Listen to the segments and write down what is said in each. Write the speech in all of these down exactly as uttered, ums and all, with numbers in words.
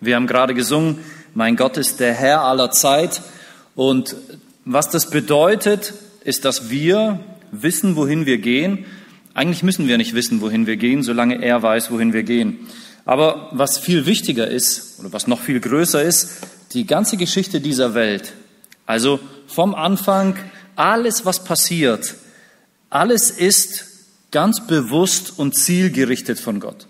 Wir haben gerade gesungen, mein Gott ist der Herr aller Zeit. Und was das bedeutet, ist, dass wir wissen, wohin wir gehen. Eigentlich müssen wir nicht wissen, wohin wir gehen, solange er weiß, wohin wir gehen. Aber was viel wichtiger ist, oder was noch viel größer ist, die ganze Geschichte dieser Welt, also vom Anfang, alles, was passiert, alles ist ganz bewusst und zielgerichtet von Gott.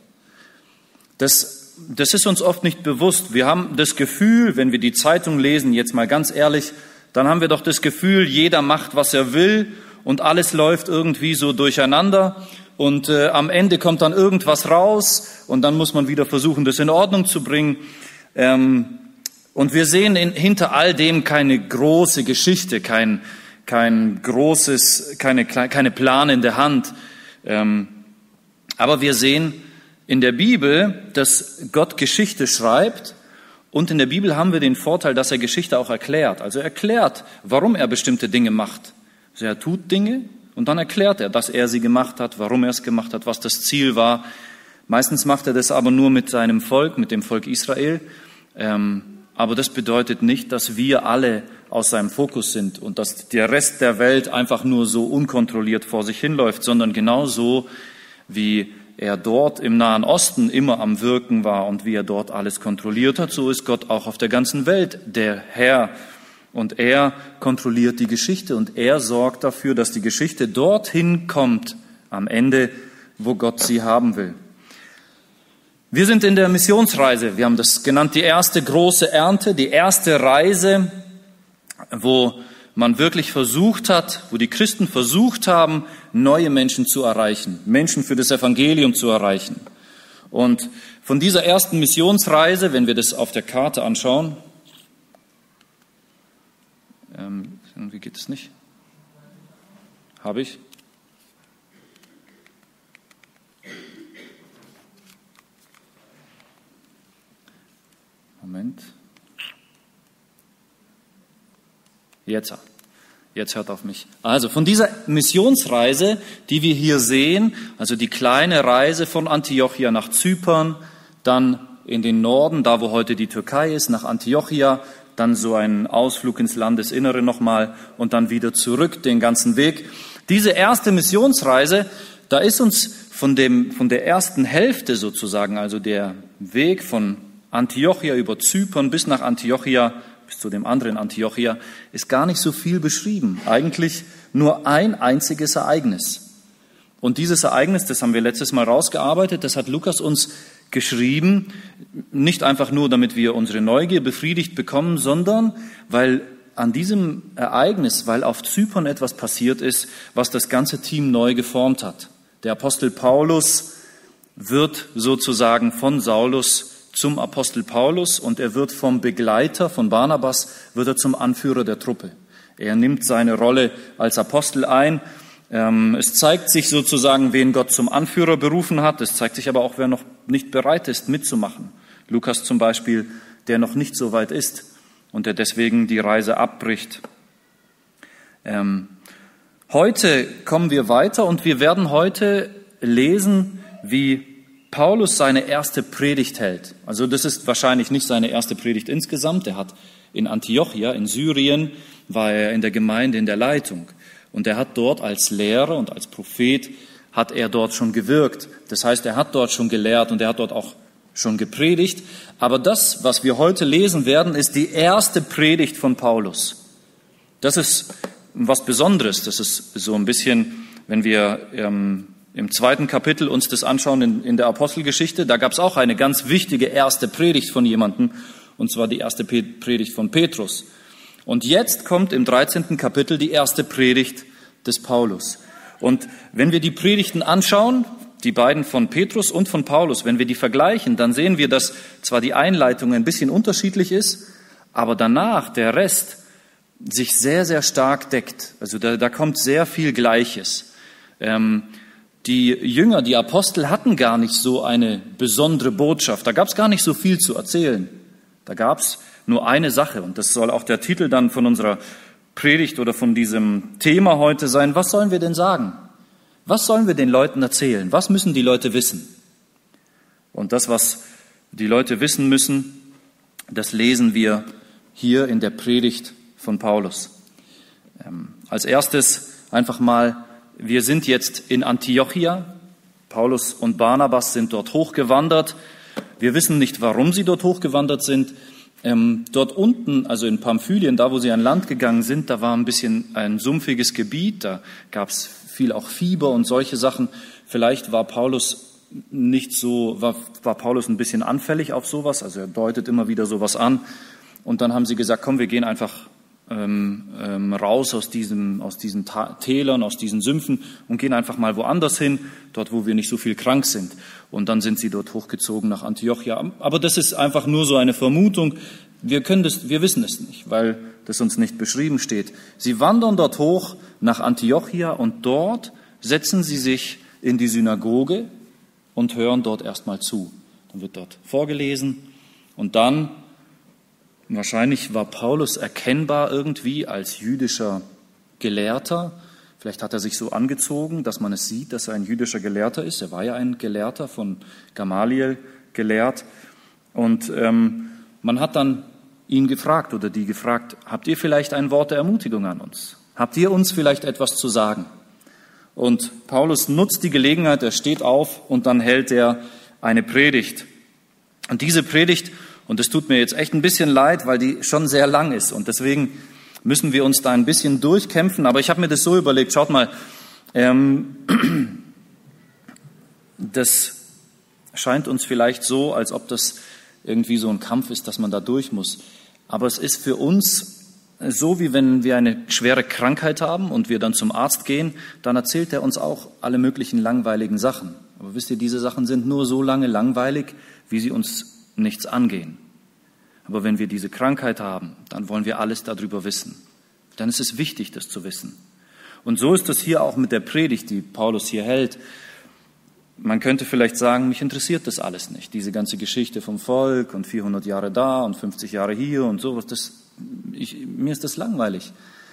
Das, das ist uns oft nicht bewusst. Wir haben das Gefühl, wenn wir die Zeitung lesen, jetzt mal ganz ehrlich, dann haben wir doch das Gefühl, jeder macht, was er will und alles läuft irgendwie so durcheinander und äh, am Ende kommt dann irgendwas raus und dann muss man wieder versuchen, das in Ordnung zu bringen. Ähm, und wir sehen in, hinter all dem keine große Geschichte, kein, kein großes, keine, keine planende Hand. Ähm, aber wir sehen in der Bibel, dass Gott Geschichte schreibt. Und in der Bibel haben wir den Vorteil, dass er Geschichte auch erklärt. Also er erklärt, warum er bestimmte Dinge macht. Also er tut Dinge und dann erklärt er, dass er sie gemacht hat, warum er es gemacht hat, was das Ziel war. Meistens macht er das aber nur mit seinem Volk, mit dem Volk Israel. Ähm, aber das bedeutet nicht, dass wir alle aus seinem Fokus sind und dass der Rest der Welt einfach nur so unkontrolliert vor sich hinläuft, sondern genauso wie er dort im Nahen Osten immer am Wirken war und wie er dort alles kontrolliert hat, so ist Gott auch auf der ganzen Welt der Herr. Und er kontrolliert die Geschichte und er sorgt dafür, dass die Geschichte dorthin kommt, am Ende, wo Gott sie haben will. Wir sind in der Missionsreise. Wir haben das genannt, die erste große Ernte, die erste Reise, wo man wirklich versucht hat, wo die Christen versucht haben, neue Menschen zu erreichen, Menschen für das Evangelium zu erreichen. Und von dieser ersten Missionsreise, wenn wir das auf der Karte anschauen, ähm, wie geht es nicht? Habe ich? Moment. Jetzt, jetzt hört auf mich. Also von dieser Missionsreise, die wir hier sehen, also die kleine Reise von Antiochia nach Zypern, dann in den Norden, da wo heute die Türkei ist, nach Antiochia, dann so ein Ausflug ins Landesinnere nochmal und dann wieder zurück, den ganzen Weg. Diese erste Missionsreise, da ist uns von dem, von der ersten Hälfte sozusagen, also der Weg von Antiochia über Zypern bis nach Antiochia, bis zu dem anderen Antiochia, ist gar nicht so viel beschrieben. Eigentlich nur ein einziges Ereignis. Und dieses Ereignis, das haben wir letztes Mal rausgearbeitet, das hat Lukas uns geschrieben, nicht einfach nur, damit wir unsere Neugier befriedigt bekommen, sondern weil an diesem Ereignis, weil auf Zypern etwas passiert ist, was das ganze Team neu geformt hat. Der Apostel Paulus wird sozusagen von Saulus zum Apostel Paulus und er wird vom Begleiter von Barnabas, wird er zum Anführer der Truppe. Er nimmt seine Rolle als Apostel ein. Es zeigt sich sozusagen, wen Gott zum Anführer berufen hat. Es zeigt sich aber auch, wer noch nicht bereit ist, mitzumachen. Lukas zum Beispiel, der noch nicht so weit ist und der deswegen die Reise abbricht. Ähm, heute kommen wir weiter und wir werden heute lesen, wie Paulus seine erste Predigt hält. Also das ist wahrscheinlich nicht seine erste Predigt insgesamt. Er hat in Antiochia, in Syrien, war er in der Gemeinde in der Leitung. Und er hat dort als Lehrer und als Prophet, hat er dort schon gewirkt. Das heißt, er hat dort schon gelehrt und er hat dort auch schon gepredigt. Aber das, was wir heute lesen werden, ist die erste Predigt von Paulus. Das ist was Besonderes. Das ist so ein bisschen, wenn wir ähm, im zweiten Kapitel uns das anschauen in, in der Apostelgeschichte, da gab es auch eine ganz wichtige erste Predigt von jemandem, und zwar die erste Predigt von Petrus. Und jetzt kommt im dreizehnten Kapitel die erste Predigt des Paulus. Und wenn wir die Predigten anschauen, die beiden von Petrus und von Paulus, wenn wir die vergleichen, dann sehen wir, dass zwar die Einleitung ein bisschen unterschiedlich ist, aber danach der Rest sich sehr, sehr stark deckt. Also da, da kommt sehr viel Gleiches. Ähm, Die Jünger, die Apostel hatten gar nicht so eine besondere Botschaft. Da gab es gar nicht so viel zu erzählen. Da gab es nur eine Sache und das soll auch der Titel dann von unserer Predigt oder von diesem Thema heute sein. Was sollen wir denn sagen? Was sollen wir den Leuten erzählen? Was müssen die Leute wissen? Und das, was die Leute wissen müssen, das lesen wir hier in der Predigt von Paulus. Ähm, als erstes einfach mal, wir sind jetzt in Antiochia. Paulus und Barnabas sind dort hochgewandert. Wir wissen nicht, warum sie dort hochgewandert sind. Ähm, dort unten, also in Pamphylien, da wo sie an Land gegangen sind, da war ein bisschen ein sumpfiges Gebiet, da gab es viel auch Fieber und solche Sachen. Vielleicht war Paulus nicht so, war, war Paulus ein bisschen anfällig auf sowas, also er deutet immer wieder sowas an. Und dann haben sie gesagt, komm, wir gehen einfach ähm, ähm, raus aus, diesem, aus diesen Ta- Tälern, aus diesen Sümpfen und gehen einfach mal woanders hin, dort wo wir nicht so viel krank sind. Und dann sind sie dort hochgezogen nach Antiochia. Aber das ist einfach nur so eine Vermutung. Wir können das, wir wissen es nicht, weil das uns nicht beschrieben steht. Sie wandern dort hoch nach Antiochia und dort setzen sie sich in die Synagoge und hören dort erstmal zu. Dann wird dort vorgelesen und dann, wahrscheinlich war Paulus erkennbar irgendwie als jüdischer Gelehrter. Vielleicht hat er sich so angezogen, dass man es sieht, dass er ein jüdischer Gelehrter ist. Er war ja ein Gelehrter, von Gamaliel gelehrt. Und ähm, man hat dann ihn gefragt oder die gefragt, habt ihr vielleicht ein Wort der Ermutigung an uns? Habt ihr uns vielleicht etwas zu sagen? Und Paulus nutzt die Gelegenheit, er steht auf und dann hält er eine Predigt. Und diese Predigt, und es tut mir jetzt echt ein bisschen leid, weil die schon sehr lang ist und deswegen müssen wir uns da ein bisschen durchkämpfen. Aber ich habe mir das so überlegt, schaut mal, ähm, das scheint uns vielleicht so, als ob das irgendwie so ein Kampf ist, dass man da durch muss. Aber es ist für uns so, wie wenn wir eine schwere Krankheit haben und wir dann zum Arzt gehen, dann erzählt er uns auch alle möglichen langweiligen Sachen. Aber wisst ihr, diese Sachen sind nur so lange langweilig, wie sie uns nichts angehen. Aber wenn wir diese Krankheit haben, dann wollen wir alles darüber wissen. Dann ist es wichtig, das zu wissen. Und so ist es hier auch mit der Predigt, die Paulus hier hält. Man könnte vielleicht sagen, mich interessiert das alles nicht. Diese ganze Geschichte vom Volk und vierhundert Jahre da und fünfzig Jahre hier und sowas, das, ich, mir ist das langweilig.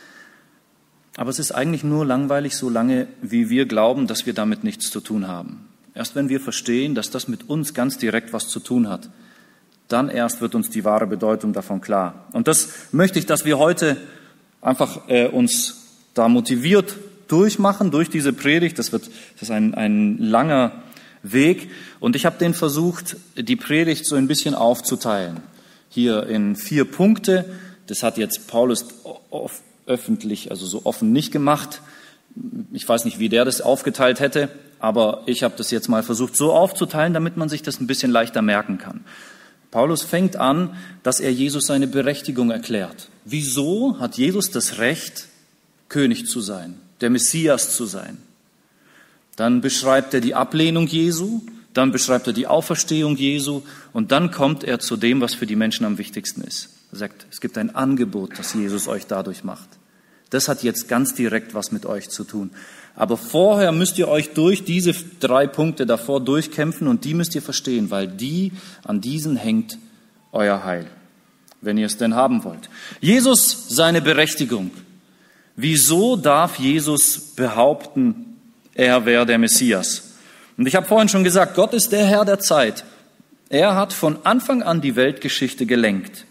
Aber es ist eigentlich nur langweilig, so lange, wie wir glauben, dass wir damit nichts zu tun haben. Erst wenn wir verstehen, dass das mit uns ganz direkt was zu tun hat, dann erst wird uns die wahre Bedeutung davon klar. Und das möchte ich, dass wir heute einfach äh, uns da motiviert durchmachen, durch diese Predigt. Das wird, das ist ein, ein langer Weg. Und ich habe den versucht, die Predigt so ein bisschen aufzuteilen. Hier in vier Punkte. Das hat jetzt Paulus öffentlich, also so offen nicht gemacht. Ich weiß nicht, wie der das aufgeteilt hätte, aber ich habe das jetzt mal versucht so aufzuteilen, damit man sich das ein bisschen leichter merken kann. Paulus fängt an, dass er Jesus seine Berechtigung erklärt. Wieso hat Jesus das Recht, König zu sein, der Messias zu sein? Dann beschreibt er die Ablehnung Jesu, dann beschreibt er die Auferstehung Jesu und dann kommt er zu dem, was für die Menschen am wichtigsten ist. Er sagt, es gibt ein Angebot, das Jesus euch dadurch macht. Das hat jetzt ganz direkt was mit euch zu tun. Aber vorher müsst ihr euch durch diese drei Punkte davor durchkämpfen und die müsst ihr verstehen, weil die, an diesen hängt euer Heil, wenn ihr es denn haben wollt. Jesus, seine Berechtigung. Wieso darf Jesus behaupten, er wäre der Messias? Und ich habe vorhin schon gesagt, Gott ist der Herr der Zeit. Er hat von Anfang an die Weltgeschichte gelenkt.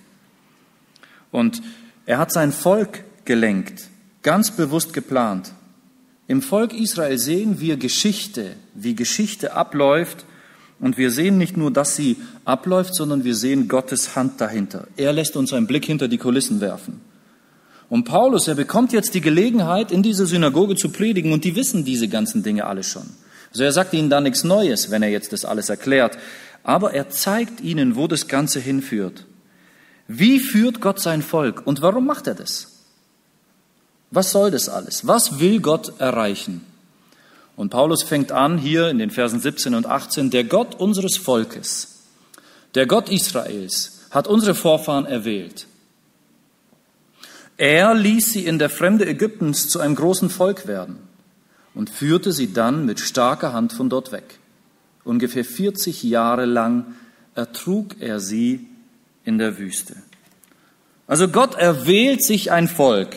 Und er hat sein Volk gelenkt, ganz bewusst geplant. Im Volk Israel sehen wir Geschichte, wie Geschichte abläuft. Und wir sehen nicht nur, dass sie abläuft, sondern wir sehen Gottes Hand dahinter. Er lässt uns einen Blick hinter die Kulissen werfen. Und Paulus, er bekommt jetzt die Gelegenheit, in dieser Synagoge zu predigen. Und die wissen diese ganzen Dinge alle schon. Also er sagt ihnen da nichts Neues, wenn er jetzt das alles erklärt. Aber er zeigt ihnen, wo das Ganze hinführt. Wie führt Gott sein Volk? Und warum macht er das? Was soll das alles? Was will Gott erreichen? Und Paulus fängt an hier in den Versen siebzehn und achtzehn, der Gott unseres Volkes, der Gott Israels, hat unsere Vorfahren erwählt. Er ließ sie in der Fremde Ägyptens zu einem großen Volk werden und führte sie dann mit starker Hand von dort weg. Ungefähr vierzig Jahre lang ertrug er sie in der Wüste. Also Gott erwählt sich ein Volk.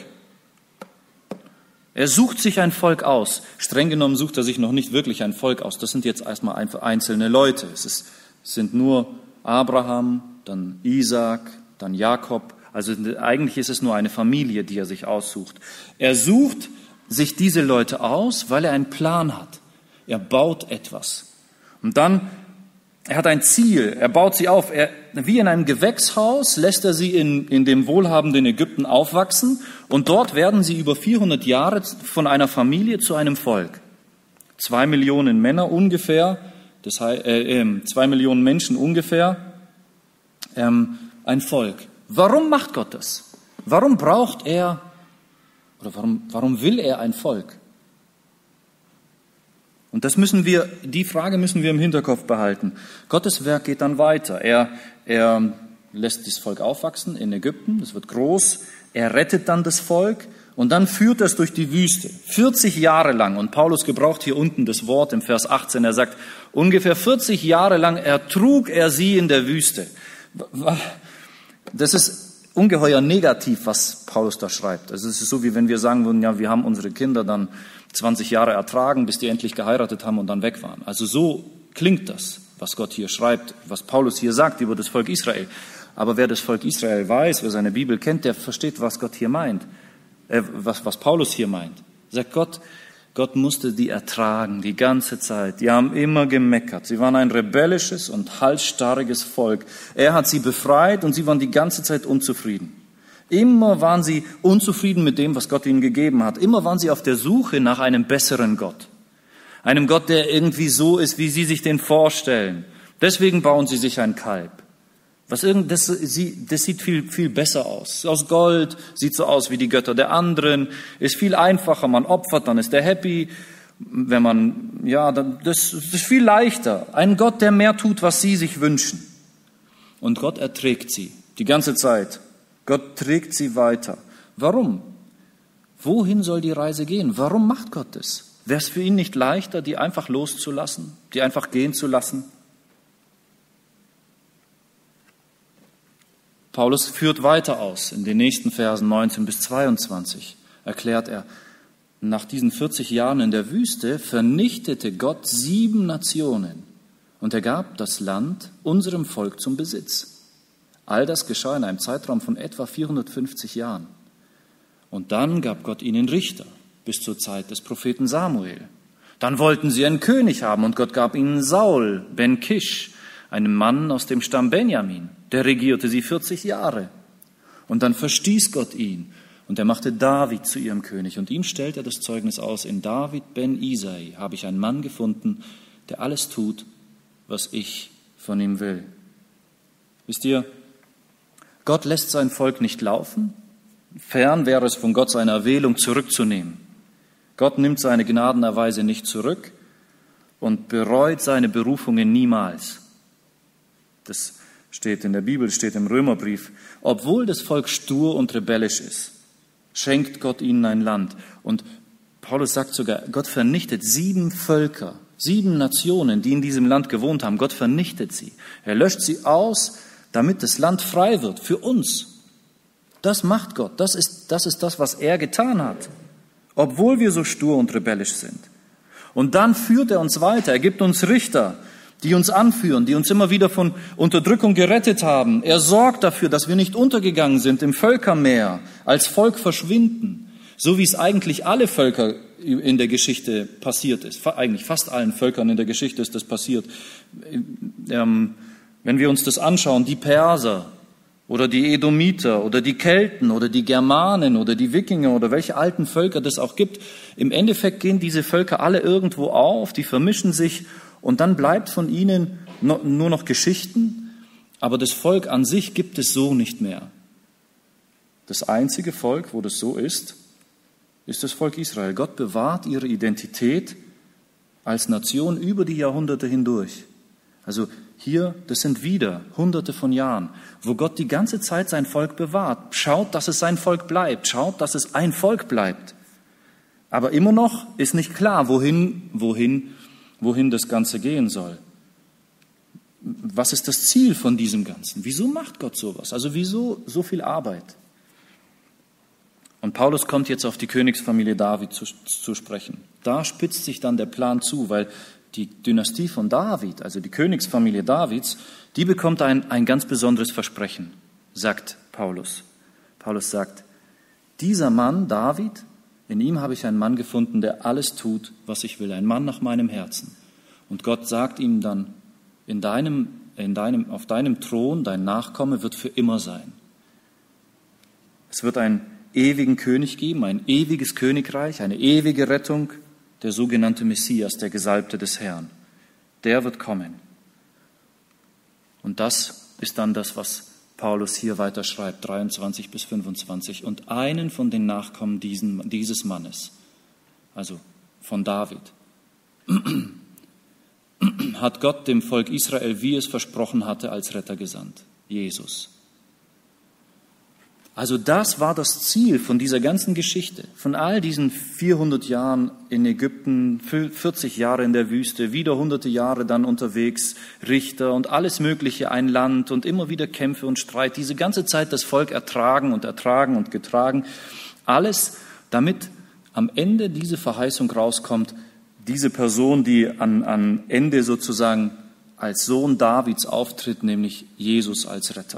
Er sucht sich ein Volk aus. Streng genommen sucht er sich noch nicht wirklich ein Volk aus. Das sind jetzt erstmal einfach einzelne Leute. Es, ist, es sind nur Abraham, dann Isaak, dann Jakob. Also eigentlich ist es nur eine Familie, die er sich aussucht. Er sucht sich diese Leute aus, weil er einen Plan hat. Er baut etwas. Und dann, er hat ein Ziel, er baut sie auf. Er, wie in einem Gewächshaus lässt er sie in, in dem wohlhabenden Ägypten aufwachsen und dort werden sie über vierhundert Jahre von einer Familie zu einem Volk. Zwei Millionen Männer ungefähr, das heißt, äh, äh, zwei Millionen Menschen ungefähr, ähm, ein Volk. Warum macht Gott das? Warum braucht er, oder warum, warum will er ein Volk? Und das müssen wir, die Frage müssen wir im Hinterkopf behalten. Gottes Werk geht dann weiter. Er, er lässt das Volk aufwachsen in Ägypten, es wird groß, er rettet dann das Volk und dann führt er es durch die Wüste, vierzig Jahre lang. Und Paulus gebraucht hier unten das Wort im Vers achtzehn, er sagt, ungefähr vierzig Jahre lang ertrug er sie in der Wüste. Das ist ungeheuer negativ, was Paulus da schreibt. Also es ist so, wie wenn wir sagen würden, ja, wir haben unsere Kinder dann zwanzig Jahre ertragen, bis die endlich geheiratet haben und dann weg waren. Also so klingt das, was Gott hier schreibt, was Paulus hier sagt über das Volk Israel. Aber wer das Volk Israel weiß, wer seine Bibel kennt, der versteht, was Gott hier meint, äh, was, was Paulus hier meint. Er sagt, Gott, Gott musste die ertragen, die ganze Zeit. Die haben immer gemeckert. Sie waren ein rebellisches und halsstarriges Volk. Er hat sie befreit und sie waren die ganze Zeit unzufrieden. Immer waren sie unzufrieden mit dem, was Gott ihnen gegeben hat. Immer waren sie auf der Suche nach einem besseren Gott. Einem Gott, der irgendwie so ist, wie sie sich den vorstellen. Deswegen bauen sie sich ein Kalb. Was irgend, das, sie, das sieht viel, viel besser aus. Aus Gold, sieht so aus wie die Götter der anderen, ist viel einfacher. Man opfert, dann ist der happy. Wenn man, ja, dann, das, das ist viel leichter. Ein Gott, der mehr tut, was sie sich wünschen. Und Gott erträgt sie die ganze Zeit. Gott trägt sie weiter. Warum? Wohin soll die Reise gehen? Warum macht Gott das? Wäre es für ihn nicht leichter, die einfach loszulassen, die einfach gehen zu lassen? Paulus führt weiter aus. In den nächsten Versen neunzehn bis zweiundzwanzig erklärt er, nach diesen vierzig Jahren in der Wüste vernichtete Gott sieben Nationen und er gab das Land unserem Volk zum Besitz. All das geschah in einem Zeitraum von etwa vierhundertfünfzig Jahren. Und dann gab Gott ihnen Richter bis zur Zeit des Propheten Samuel. Dann wollten sie einen König haben und Gott gab ihnen Saul ben Kisch, einen Mann aus dem Stamm Benjamin. Der regierte sie vierzig Jahre. Und dann verstieß Gott ihn und er machte David zu ihrem König. Und ihm stellt er das Zeugnis aus, in David ben Isai habe ich einen Mann gefunden, der alles tut, was ich von ihm will. Wisst ihr, Gott lässt sein Volk nicht laufen. Fern wäre es von Gott, seine Erwählung zurückzunehmen. Gott nimmt seine Gnadenerweise nicht zurück und bereut seine Berufungen niemals. Das steht in der Bibel, steht im Römerbrief. Obwohl das Volk stur und rebellisch ist, schenkt Gott ihnen ein Land. Und Paulus sagt sogar, Gott vernichtet sieben Völker, sieben Nationen, die in diesem Land gewohnt haben. Gott vernichtet sie. Er löscht sie aus, damit das Land frei wird für uns. Das macht Gott. Das ist, das ist das, was er getan hat, obwohl wir so stur und rebellisch sind. Und dann führt er uns weiter. Er gibt uns Richter, die uns anführen, die uns immer wieder von Unterdrückung gerettet haben. Er sorgt dafür, dass wir nicht untergegangen sind im Völkermeer, als Volk verschwinden, so wie es eigentlich alle Völker in der Geschichte passiert ist. Eigentlich fast allen Völkern in der Geschichte ist das passiert. Ähm, Wenn wir uns das anschauen, die Perser oder die Edomiter oder die Kelten oder die Germanen oder die Wikinger oder welche alten Völker das auch gibt, im Endeffekt gehen diese Völker alle irgendwo auf, die vermischen sich und dann bleibt von ihnen nur noch Geschichten, aber das Volk an sich gibt es so nicht mehr. Das einzige Volk, wo das so ist, ist das Volk Israel. Gott bewahrt ihre Identität als Nation über die Jahrhunderte hindurch. Also hier, das sind wieder Hunderte von Jahren, wo Gott die ganze Zeit sein Volk bewahrt. Schaut, dass es sein Volk bleibt. Schaut, dass es ein Volk bleibt. Aber immer noch ist nicht klar, wohin, wohin, wohin das Ganze gehen soll. Was ist das Ziel von diesem Ganzen? Wieso macht Gott sowas? Also wieso so viel Arbeit? Und Paulus kommt jetzt auf die Königsfamilie David zu, zu sprechen. Da spitzt sich dann der Plan zu, weil die Dynastie von David, also die Königsfamilie Davids, die bekommt ein, ein ganz besonderes Versprechen, sagt Paulus. Paulus sagt, dieser Mann, David, in ihm habe ich einen Mann gefunden, der alles tut, was ich will, ein Mann nach meinem Herzen. Und Gott sagt ihm dann, in deinem, in deinem, auf deinem Thron, dein Nachkomme wird für immer sein. Es wird einen ewigen König geben, ein ewiges Königreich, eine ewige Rettung, der sogenannte Messias, der Gesalbte des Herrn. Der wird kommen. Und das ist dann das, was Paulus hier weiter schreibt, dreiundzwanzig bis fünfundzwanzig. Und einen von den Nachkommen diesen, dieses Mannes, also von David, hat Gott dem Volk Israel, wie es versprochen hatte, als Retter gesandt. Jesus. Also das war das Ziel von dieser ganzen Geschichte, von all diesen vierhundert Jahren in Ägypten, vierzig Jahre in der Wüste, wieder hunderte Jahre dann unterwegs, Richter und alles Mögliche, ein Land und immer wieder Kämpfe und Streit. Diese ganze Zeit das Volk ertragen und ertragen und getragen. Alles, damit am Ende diese Verheißung rauskommt, diese Person, die an, an Ende sozusagen als Sohn Davids auftritt, nämlich Jesus als Retter.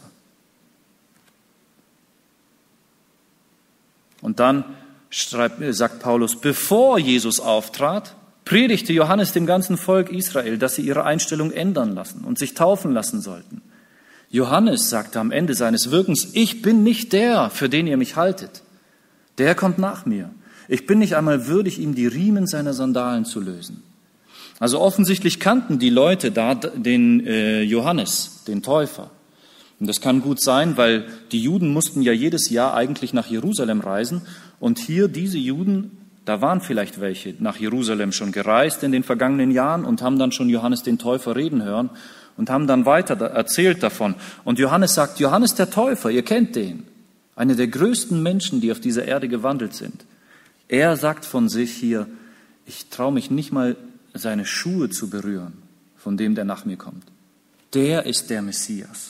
Und dann schreibt, sagt Paulus, bevor Jesus auftrat, predigte Johannes dem ganzen Volk Israel, dass sie ihre Einstellung ändern lassen und sich taufen lassen sollten. Johannes sagte am Ende seines Wirkens, ich bin nicht der, für den ihr mich haltet. Der kommt nach mir. Ich bin nicht einmal würdig, ihm die Riemen seiner Sandalen zu lösen. Also offensichtlich kannten die Leute da den äh, Johannes, den Täufer. Und das kann gut sein, weil die Juden mussten ja jedes Jahr eigentlich nach Jerusalem reisen. Und hier diese Juden, da waren vielleicht welche nach Jerusalem schon gereist in den vergangenen Jahren und haben dann schon Johannes den Täufer reden hören und haben dann weiter erzählt davon. Und Johannes sagt, Johannes der Täufer, ihr kennt den, einer der größten Menschen, die auf dieser Erde gewandelt sind. Er sagt von sich hier, ich traue mich nicht mal, seine Schuhe zu berühren, von dem, der nach mir kommt. Der ist der Messias.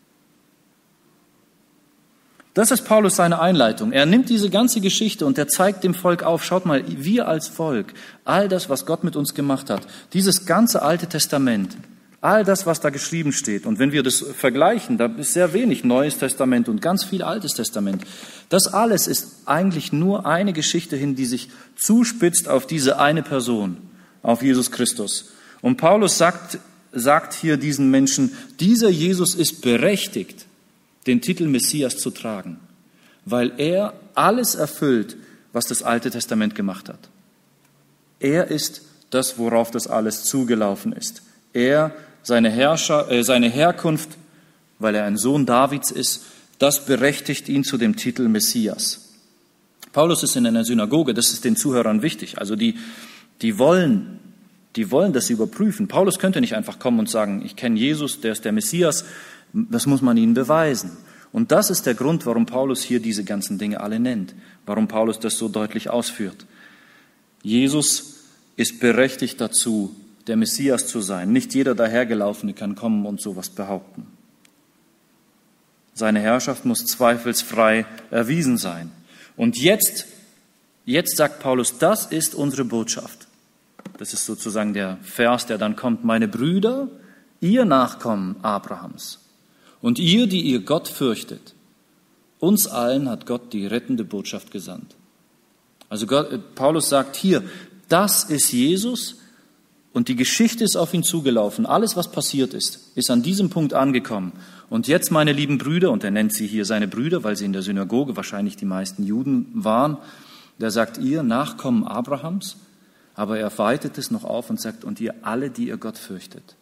Das ist Paulus seine Einleitung. Er nimmt diese ganze Geschichte und er zeigt dem Volk auf, schaut mal, wir als Volk, all das, was Gott mit uns gemacht hat, dieses ganze Alte Testament, all das, was da geschrieben steht. Und wenn wir das vergleichen, da ist sehr wenig Neues Testament und ganz viel Altes Testament. Das alles ist eigentlich nur eine Geschichte hin, die sich zuspitzt auf diese eine Person, auf Jesus Christus. Und Paulus sagt, sagt hier diesen Menschen, dieser Jesus ist berechtigt, den Titel Messias zu tragen, weil er alles erfüllt, was das Alte Testament gemacht hat. Er ist das, worauf das alles zugelaufen ist. Er, seine, Herrscher, äh, seine Herkunft, weil er ein Sohn Davids ist, das berechtigt ihn zu dem Titel Messias. Paulus ist in einer Synagoge, das ist den Zuhörern wichtig. Also die, die wollen, die wollen das überprüfen. Paulus könnte nicht einfach kommen und sagen, ich kenne Jesus, der ist der Messias. Das muss man ihnen beweisen. Und das ist der Grund, warum Paulus hier diese ganzen Dinge alle nennt, warum Paulus das so deutlich ausführt. Jesus ist berechtigt dazu, der Messias zu sein. Nicht jeder Dahergelaufene kann kommen und sowas behaupten. Seine Herrschaft muss zweifelsfrei erwiesen sein. Und jetzt, jetzt sagt Paulus, das ist unsere Botschaft. Das ist sozusagen der Vers, der dann kommt. Meine Brüder, ihr Nachkommen Abrahams. Und ihr, die ihr Gott fürchtet, uns allen hat Gott die rettende Botschaft gesandt. Also Gott, Paulus sagt hier, das ist Jesus und die Geschichte ist auf ihn zugelaufen. Alles, was passiert ist, ist an diesem Punkt angekommen. Und jetzt, meine lieben Brüder, und er nennt sie hier seine Brüder, weil sie in der Synagoge wahrscheinlich die meisten Juden waren, der sagt, ihr Nachkommen Abrahams, aber er weitet es noch auf und sagt, und ihr alle, die ihr Gott fürchtet.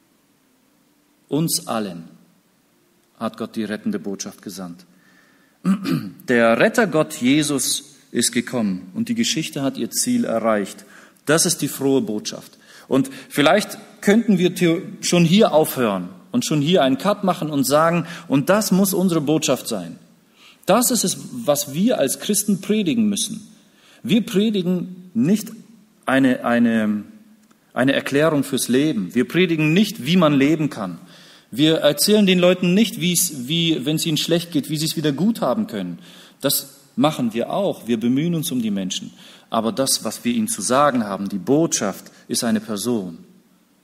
Uns allen hat Gott die rettende Botschaft gesandt. Der Rettergott Jesus ist gekommen und die Geschichte hat ihr Ziel erreicht. Das ist die frohe Botschaft. Und vielleicht könnten wir schon hier aufhören und schon hier einen Cut machen und sagen, und das muss unsere Botschaft sein. Das ist es, was wir als Christen predigen müssen. Wir predigen nicht eine, eine, eine Erklärung fürs Leben. Wir predigen nicht, wie man leben kann. Wir erzählen den Leuten nicht, wie es, wie, wenn es ihnen schlecht geht, wie sie es wieder gut haben können. Das machen wir auch. Wir bemühen uns um die Menschen. Aber das, was wir ihnen zu sagen haben, die Botschaft, ist eine Person.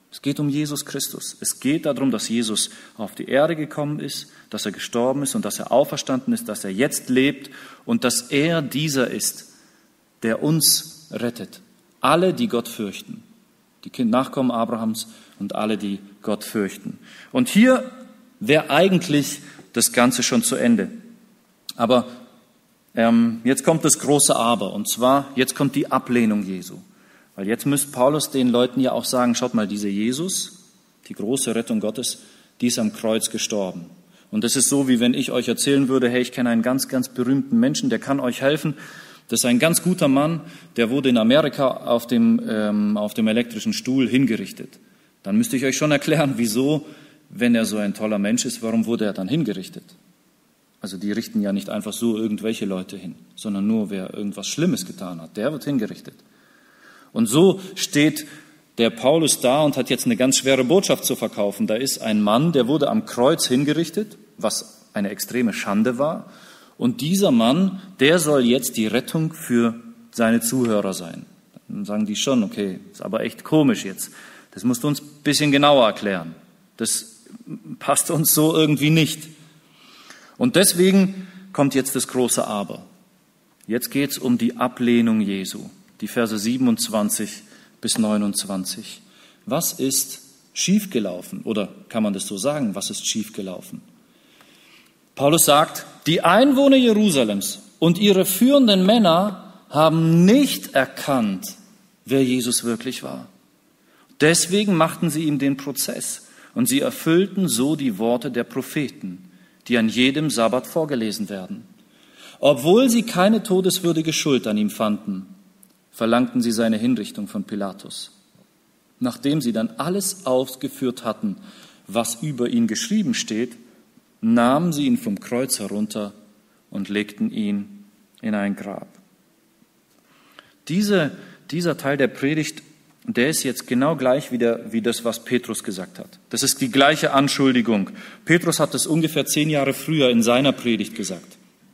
Es geht um Jesus Christus. Es geht darum, dass Jesus auf die Erde gekommen ist, dass er gestorben ist und dass er auferstanden ist, dass er jetzt lebt und dass er dieser ist, der uns rettet. Alle, die Gott fürchten. Die Nachkommen Abrahams und alle, die Gott fürchten. Und hier wäre eigentlich das Ganze schon zu Ende. Aber ähm, jetzt kommt das große Aber. Und zwar, jetzt kommt die Ablehnung Jesu. Weil jetzt müsste Paulus den Leuten ja auch sagen, schaut mal, dieser Jesus, die große Rettung Gottes, die ist am Kreuz gestorben. Und das ist so, wie wenn ich euch erzählen würde, hey, ich kenne einen ganz, ganz berühmten Menschen, der kann euch helfen. Das ist ein ganz guter Mann, der wurde in Amerika auf dem, ähm, auf dem elektrischen Stuhl hingerichtet. Dann müsste ich euch schon erklären, wieso, wenn er so ein toller Mensch ist, warum wurde er dann hingerichtet? Also die richten ja nicht einfach so irgendwelche Leute hin, sondern nur, wer irgendwas Schlimmes getan hat, der wird hingerichtet. Und so steht der Paulus da und hat jetzt eine ganz schwere Botschaft zu verkaufen. Da ist ein Mann, der wurde am Kreuz hingerichtet, was eine extreme Schande war. Und dieser Mann, der soll jetzt die Rettung für seine Zuhörer sein. Dann sagen die schon, okay, ist aber echt komisch jetzt. Das musst du uns ein bisschen genauer erklären. Das passt uns so irgendwie nicht. Und deswegen kommt jetzt das große Aber. Jetzt geht es um die Ablehnung Jesu. Die Verse siebenundzwanzig bis neunundzwanzig. Was ist schiefgelaufen? Oder kann man das so sagen? Was ist schiefgelaufen? Paulus sagt, die Einwohner Jerusalems und ihre führenden Männer haben nicht erkannt, wer Jesus wirklich war. Deswegen machten sie ihm den Prozess und sie erfüllten so die Worte der Propheten, die an jedem Sabbat vorgelesen werden. Obwohl sie keine todeswürdige Schuld an ihm fanden, verlangten sie seine Hinrichtung von Pilatus. Nachdem sie dann alles ausgeführt hatten, was über ihn geschrieben steht, nahmen sie ihn vom Kreuz herunter und legten ihn in ein Grab. Diese, dieser Teil der Predigt, der ist jetzt genau gleich wie, der, wie das, was Petrus gesagt hat. Das ist die gleiche Anschuldigung. Petrus hat das ungefähr zehn Jahre früher in seiner Predigt gesagt.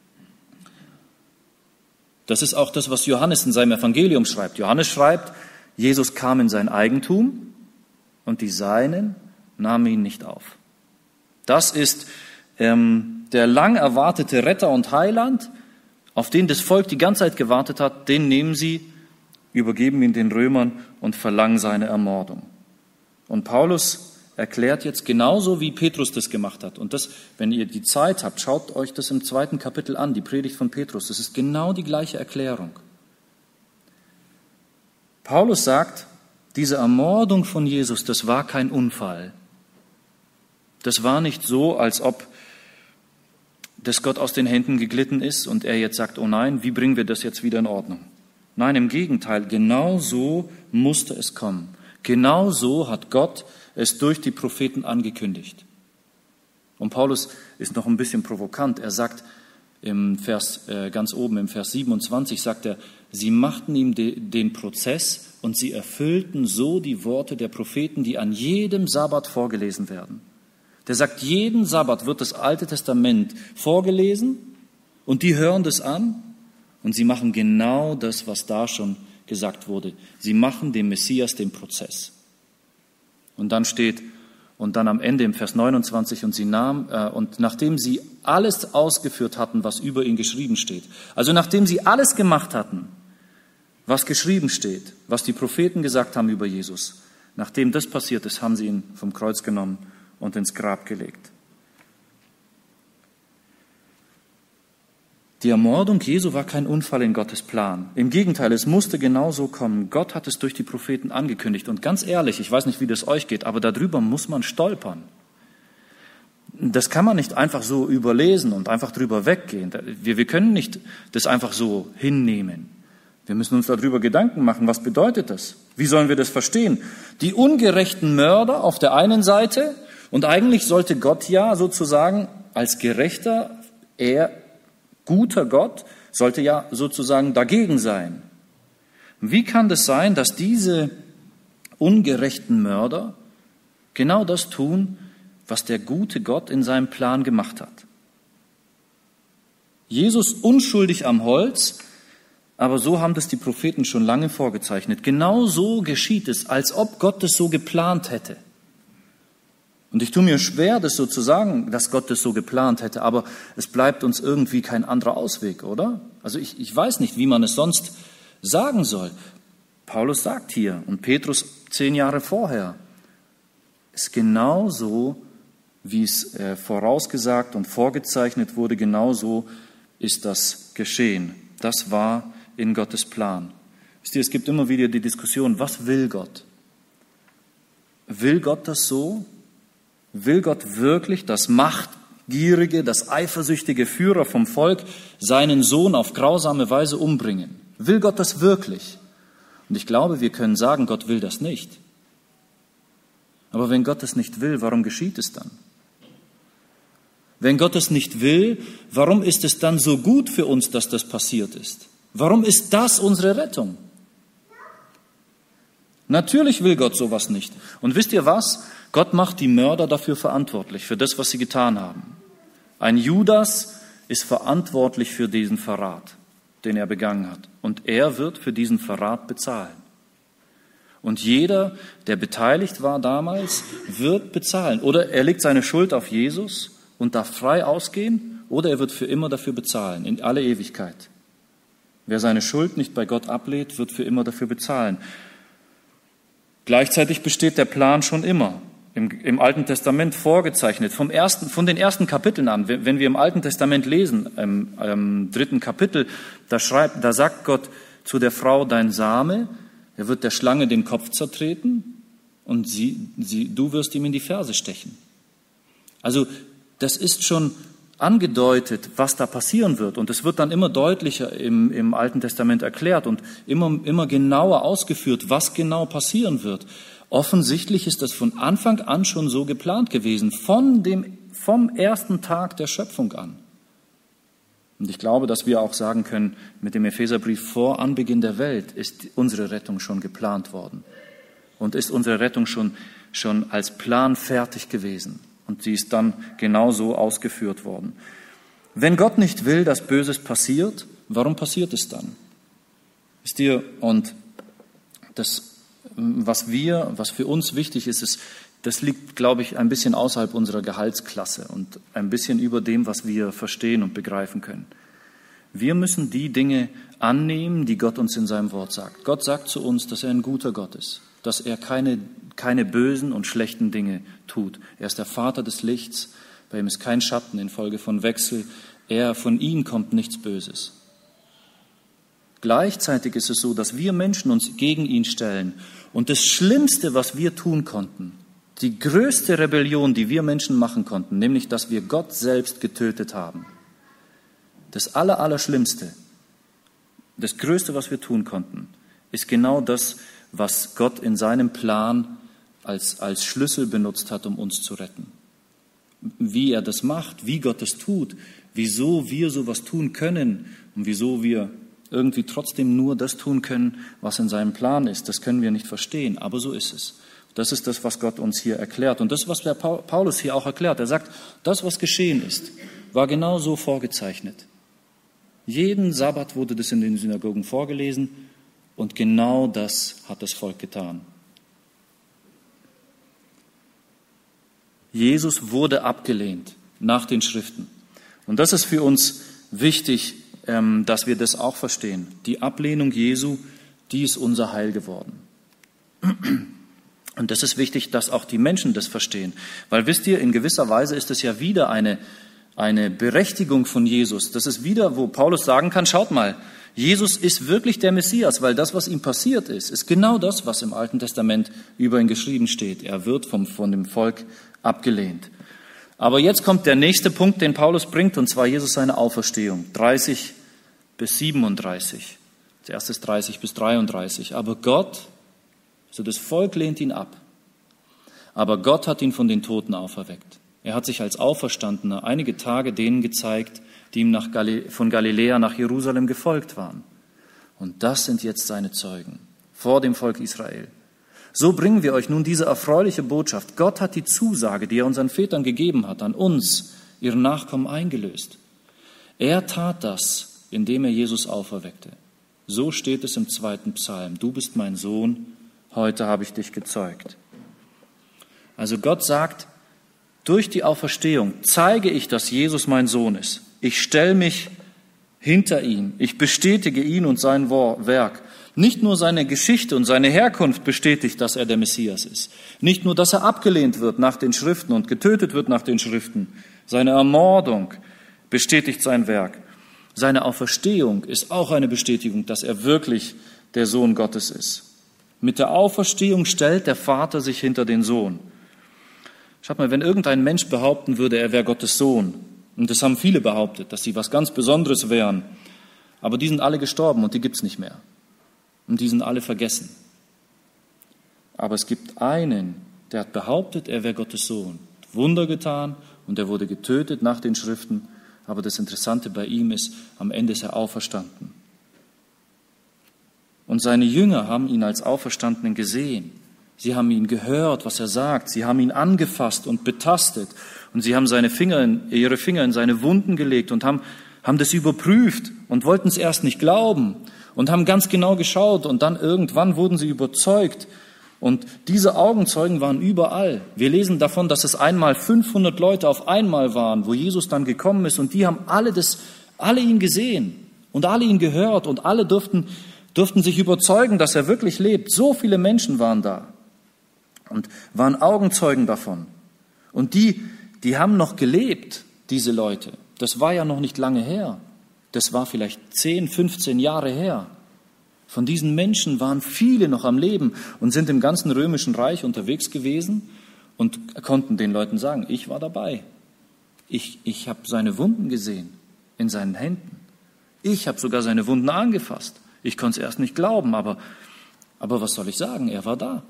Das ist auch das, was Johannes in seinem Evangelium schreibt. Johannes schreibt, Jesus kam in sein Eigentum und die Seinen nahmen ihn nicht auf. Das ist ähm, der lang erwartete Retter und Heiland, auf den das Volk die ganze Zeit gewartet hat. Den nehmen sie, übergeben ihn den Römern und verlangen seine Ermordung. Und Paulus erklärt jetzt genauso, wie Petrus das gemacht hat. Und das, wenn ihr die Zeit habt, schaut euch das im zweiten Kapitel an, die Predigt von Petrus. Das ist genau die gleiche Erklärung. Paulus sagt, diese Ermordung von Jesus, das war kein Unfall. Das war nicht so, als ob das Gott aus den Händen geglitten ist und er jetzt sagt, oh nein, wie bringen wir das jetzt wieder in Ordnung? Nein, im Gegenteil, genau so musste es kommen. Genau so hat Gott es durch die Propheten angekündigt. Und Paulus ist noch ein bisschen provokant. Er sagt im Vers, äh, ganz oben im Vers siebenundzwanzig, sagt er, sie machten ihm de, den Prozess und sie erfüllten so die Worte der Propheten, die an jedem Sabbat vorgelesen werden. Der sagt, jeden Sabbat wird das Alte Testament vorgelesen und die hören das an und sie machen genau das, was da schon gesagt wurde. Sie machen dem Messias den Prozess. Und dann steht, und dann am Ende im Vers neunundzwanzig, und sie nahm, äh, und nachdem sie alles ausgeführt hatten, was über ihn geschrieben steht, also nachdem sie alles gemacht hatten, was geschrieben steht, was die Propheten gesagt haben über Jesus, nachdem das passiert ist, haben sie ihn vom Kreuz genommen und ins Grab gelegt. Die Ermordung Jesu war kein Unfall in Gottes Plan. Im Gegenteil, es musste genauso kommen. Gott hat es durch die Propheten angekündigt. Und ganz ehrlich, ich weiß nicht, wie das euch geht, aber darüber muss man stolpern. Das kann man nicht einfach so überlesen und einfach drüber weggehen. Wir, wir können nicht das einfach so hinnehmen. Wir müssen uns darüber Gedanken machen, was bedeutet das? Wie sollen wir das verstehen? Die ungerechten Mörder auf der einen Seite, und eigentlich sollte Gott ja sozusagen als gerechter, er guter Gott sollte ja sozusagen dagegen sein. Wie kann das sein, dass diese ungerechten Mörder genau das tun, was der gute Gott in seinem Plan gemacht hat? Jesus unschuldig am Holz, Aber so haben das die Propheten schon lange vorgezeichnet. Genau so geschieht es, als ob Gott es so geplant hätte. Und ich tue mir schwer, das so zu sagen, dass Gott das so geplant hätte, aber es bleibt uns irgendwie kein anderer Ausweg, oder? Also ich, ich weiß nicht, wie man es sonst sagen soll. Paulus sagt hier und Petrus zehn Jahre vorher, ist genau so, wie es äh, vorausgesagt und vorgezeichnet wurde, genau so ist das geschehen. Das war in Gottes Plan. Wisst ihr, es gibt immer wieder die Diskussion, was will Gott? Will Gott das so? Will Gott wirklich, dass machtgierige, das eifersüchtige Führer vom Volk seinen Sohn auf grausame Weise umbringen? Will Gott das wirklich? Und ich glaube, wir können sagen, Gott will das nicht. Aber wenn Gott es nicht will, warum geschieht es dann? Wenn Gott es nicht will, warum ist es dann so gut für uns, dass das passiert ist? Warum ist das unsere Rettung? Natürlich will Gott sowas nicht. Und wisst ihr was? Gott macht die Mörder dafür verantwortlich, für das, was sie getan haben. Ein Judas ist verantwortlich für diesen Verrat, den er begangen hat. Und er wird für diesen Verrat bezahlen. Und jeder, der beteiligt war damals, wird bezahlen. Oder er legt seine Schuld auf Jesus und darf frei ausgehen, oder er wird für immer dafür bezahlen, in alle Ewigkeit. Wer seine Schuld nicht bei Gott ablehnt, wird für immer dafür bezahlen. Gleichzeitig besteht der Plan schon immer. Im, im Alten Testament vorgezeichnet, vom ersten, von den ersten Kapiteln an. Wenn wir im Alten Testament lesen, im, im dritten Kapitel, da schreibt, da sagt Gott zu der Frau, dein Same, er wird der Schlange den Kopf zertreten und sie, sie, du wirst ihm in die Ferse stechen. Also das ist schon angedeutet, was da passieren wird. Und es wird dann immer deutlicher im, im Alten Testament erklärt und immer, immer genauer ausgeführt, was genau passieren wird. Offensichtlich ist das von Anfang an schon so geplant gewesen, von dem, vom ersten Tag der Schöpfung an. Und ich glaube, dass wir auch sagen können, mit dem Epheserbrief, vor Anbeginn der Welt ist unsere Rettung schon geplant worden. Und ist unsere Rettung schon, schon als Plan fertig gewesen. Und sie ist dann genauso ausgeführt worden. Wenn Gott nicht will, dass Böses passiert, warum passiert es dann? Wisst ihr, und das Was wir, was für uns wichtig ist, ist, das liegt, glaube ich, ein bisschen außerhalb unserer Gehaltsklasse und ein bisschen über dem, was wir verstehen und begreifen können. Wir müssen die Dinge annehmen, die Gott uns in seinem Wort sagt. Gott sagt zu uns, dass er ein guter Gott ist, dass er keine, keine bösen und schlechten Dinge tut. Er ist der Vater des Lichts, bei ihm ist kein Schatten infolge von Wechsel. Er, von ihm kommt nichts Böses. Gleichzeitig ist es so, dass wir Menschen uns gegen ihn stellen. Und das Schlimmste, was wir tun konnten, die größte Rebellion, die wir Menschen machen konnten, nämlich, dass wir Gott selbst getötet haben. Das Aller, Allerschlimmste, das Größte, was wir tun konnten, ist genau das, was Gott in seinem Plan als, als Schlüssel benutzt hat, um uns zu retten. Wie er das macht, wie Gott es tut, wieso wir sowas tun können und wieso wir irgendwie trotzdem nur das tun können, was in seinem Plan ist. Das können wir nicht verstehen, aber so ist es. Das ist das, was Gott uns hier erklärt. Und das, was der Paulus hier auch erklärt. Er sagt, das, was geschehen ist, war genau so vorgezeichnet. Jeden Sabbat wurde das in den Synagogen vorgelesen und genau das hat das Volk getan. Jesus wurde abgelehnt nach den Schriften. Und das ist für uns wichtig, dass wir das auch verstehen. Die Ablehnung Jesu, die ist unser Heil geworden. Und das ist wichtig, dass auch die Menschen das verstehen. Weil wisst ihr, in gewisser Weise ist es ja wieder eine, eine Berechtigung von Jesus. Das ist wieder, wo Paulus sagen kann, schaut mal, Jesus ist wirklich der Messias, weil das, was ihm passiert ist, ist genau das, was im Alten Testament über ihn geschrieben steht. Er wird vom, von dem Volk abgelehnt. Aber jetzt kommt der nächste Punkt, den Paulus bringt, und zwar Jesus seine Auferstehung, dreißig bis siebenunddreißig. Als erstes dreißig bis dreiunddreißig. Aber Gott, also das Volk lehnt ihn ab. Aber Gott hat ihn von den Toten auferweckt. Er hat sich als Auferstandener einige Tage denen gezeigt, die ihm nach Gal- von Galiläa nach Jerusalem gefolgt waren. Und das sind jetzt seine Zeugen vor dem Volk Israel. So bringen wir euch nun diese erfreuliche Botschaft. Gott hat die Zusage, die er unseren Vätern gegeben hat, an uns, ihren Nachkommen, eingelöst. Er tat das, indem er Jesus auferweckte. So steht es im zweiten Psalm. Du bist mein Sohn, heute habe ich dich gezeugt. Also Gott sagt, durch die Auferstehung zeige ich, dass Jesus mein Sohn ist. Ich stelle mich hinter ihn. Ich bestätige ihn und sein Werk. Nicht nur seine Geschichte und seine Herkunft bestätigt, dass er der Messias ist. Nicht nur, dass er abgelehnt wird nach den Schriften und getötet wird nach den Schriften. Seine Ermordung bestätigt sein Werk. Seine Auferstehung ist auch eine Bestätigung, dass er wirklich der Sohn Gottes ist. Mit der Auferstehung stellt der Vater sich hinter den Sohn. Schaut mal, wenn irgendein Mensch behaupten würde, er wäre Gottes Sohn, und das haben viele behauptet, dass sie was ganz Besonderes wären, aber die sind alle gestorben und die gibt's nicht mehr. Und die sind alle vergessen. Aber es gibt einen, der hat behauptet, er wäre Gottes Sohn, Wunder getan und er wurde getötet nach den Schriften. Aber das Interessante bei ihm ist, am Ende ist er auferstanden. Und seine Jünger haben ihn als Auferstandenen gesehen. Sie haben ihn gehört, was er sagt. Sie haben ihn angefasst und betastet. Und sie haben seine Finger in, ihre Finger in seine Wunden gelegt und haben, haben das überprüft und wollten es erst nicht glauben und haben ganz genau geschaut. Und dann irgendwann wurden sie überzeugt. Und diese Augenzeugen waren überall. Wir lesen davon, dass es einmal fünfhundert Leute auf einmal waren, wo Jesus dann gekommen ist. Und die haben alle das, alle ihn gesehen und alle ihn gehört und alle durften, durften sich überzeugen, dass er wirklich lebt. So viele Menschen waren da und waren Augenzeugen davon. Und die, die haben noch gelebt, diese Leute. Das war ja noch nicht lange her. Das war vielleicht zehn, fünfzehn Jahre her. Von diesen Menschen waren viele noch am Leben und sind im ganzen römischen Reich unterwegs gewesen und konnten den Leuten sagen, ich war dabei. Ich, ich habe seine Wunden gesehen in seinen Händen. Ich habe sogar seine Wunden angefasst. Ich konnte es erst nicht glauben, aber, aber was soll ich sagen? Er war da.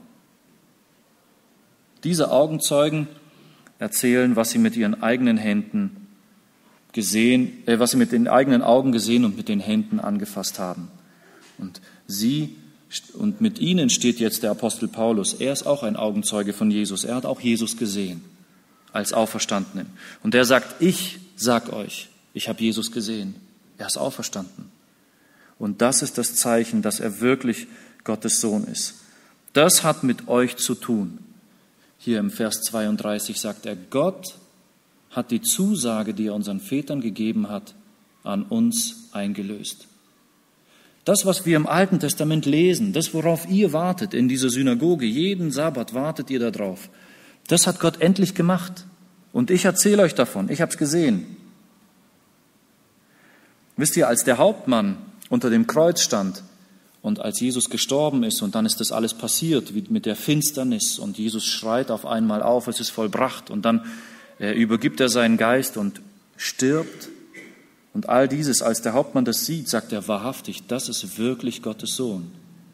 Diese Augenzeugen erzählen, was sie mit ihren eigenen Händen gesehen, äh, was sie mit den eigenen Augen gesehen und mit den Händen angefasst haben. Und sie, und mit ihnen steht jetzt der Apostel Paulus. Er ist auch ein Augenzeuge von Jesus. Er hat auch Jesus gesehen als Auferstandenen. Und er sagt, ich sag euch, ich habe Jesus gesehen. Er ist auferstanden. Und das ist das Zeichen, dass er wirklich Gottes Sohn ist. Das hat mit euch zu tun. Hier im Vers zweiunddreißig sagt er, Gott hat die Zusage, die er unseren Vätern gegeben hat, an uns eingelöst. Das, was wir im Alten Testament lesen, das, worauf ihr wartet in dieser Synagoge, jeden Sabbat wartet ihr darauf, das hat Gott endlich gemacht. Und ich erzähle euch davon, ich habe es gesehen. Wisst ihr, als der Hauptmann unter dem Kreuz stand und als Jesus gestorben ist und dann ist das alles passiert, wie mit der Finsternis und Jesus schreit auf einmal auf, es ist vollbracht und dann äh, übergibt er seinen Geist und stirbt. Und all dieses, als der Hauptmann das sieht, sagt er wahrhaftig, das ist wirklich Gottes Sohn.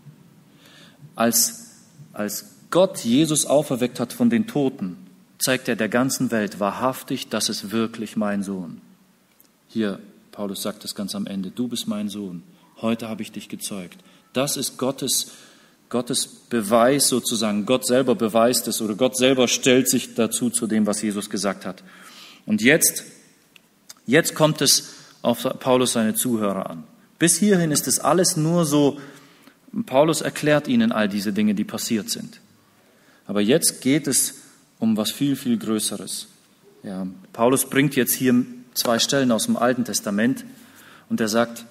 Als, als Gott Jesus auferweckt hat von den Toten, zeigt er der ganzen Welt wahrhaftig, das ist wirklich mein Sohn. Hier, Paulus sagt es ganz am Ende, du bist mein Sohn, heute habe ich dich gezeugt. Das ist Gottes, Gottes Beweis sozusagen, Gott selber beweist es oder Gott selber stellt sich dazu zu dem, was Jesus gesagt hat. Und jetzt, jetzt kommt es auf Paulus seine Zuhörer an. Bis hierhin ist es alles nur so, Paulus erklärt ihnen all diese Dinge, die passiert sind. Aber jetzt geht es um was viel, viel Größeres. Ja, Paulus bringt jetzt hier zwei Stellen aus dem Alten Testament und er sagt,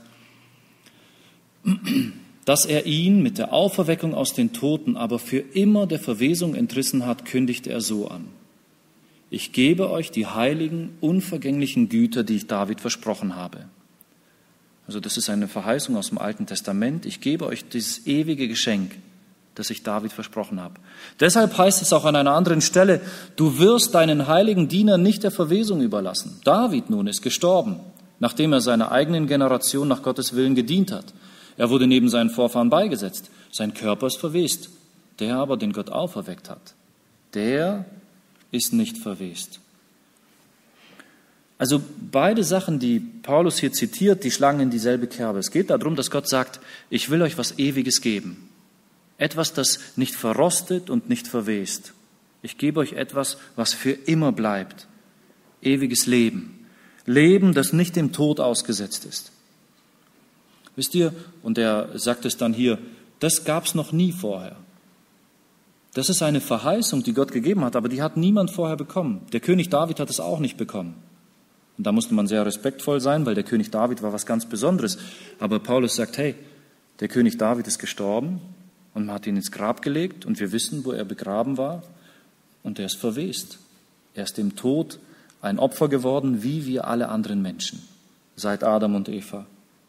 dass er ihn mit der Auferweckung aus den Toten aber für immer der Verwesung entrissen hat, kündigt er so an. Ich gebe euch die heiligen, unvergänglichen Güter, die ich David versprochen habe. Also das ist eine Verheißung aus dem Alten Testament. Ich gebe euch dieses ewige Geschenk, das ich David versprochen habe. Deshalb heißt es auch an einer anderen Stelle, du wirst deinen heiligen Diener nicht der Verwesung überlassen. David nun ist gestorben, nachdem er seiner eigenen Generation nach Gottes Willen gedient hat. Er wurde neben seinen Vorfahren beigesetzt. Sein Körper ist verwest. Der aber, den Gott auferweckt hat, der ist nicht verwest. Also beide Sachen, die Paulus hier zitiert, die schlagen in dieselbe Kerbe. Es geht darum, dass Gott sagt, ich will euch was Ewiges geben. Etwas, das nicht verrostet und nicht verwest. Ich gebe euch etwas, was für immer bleibt. Ewiges Leben. Leben, das nicht dem Tod ausgesetzt ist. Wisst ihr, und er sagt es dann hier, das gab es noch nie vorher. Das ist eine Verheißung, die Gott gegeben hat, aber die hat niemand vorher bekommen. Der König David hat es auch nicht bekommen. Und da musste man sehr respektvoll sein, weil der König David war was ganz Besonderes. Aber Paulus sagt, hey, der König David ist gestorben und man hat ihn ins Grab gelegt und wir wissen, wo er begraben war und er ist verwest. Er ist dem Tod ein Opfer geworden, wie wir alle anderen Menschen, seit Adam und Eva.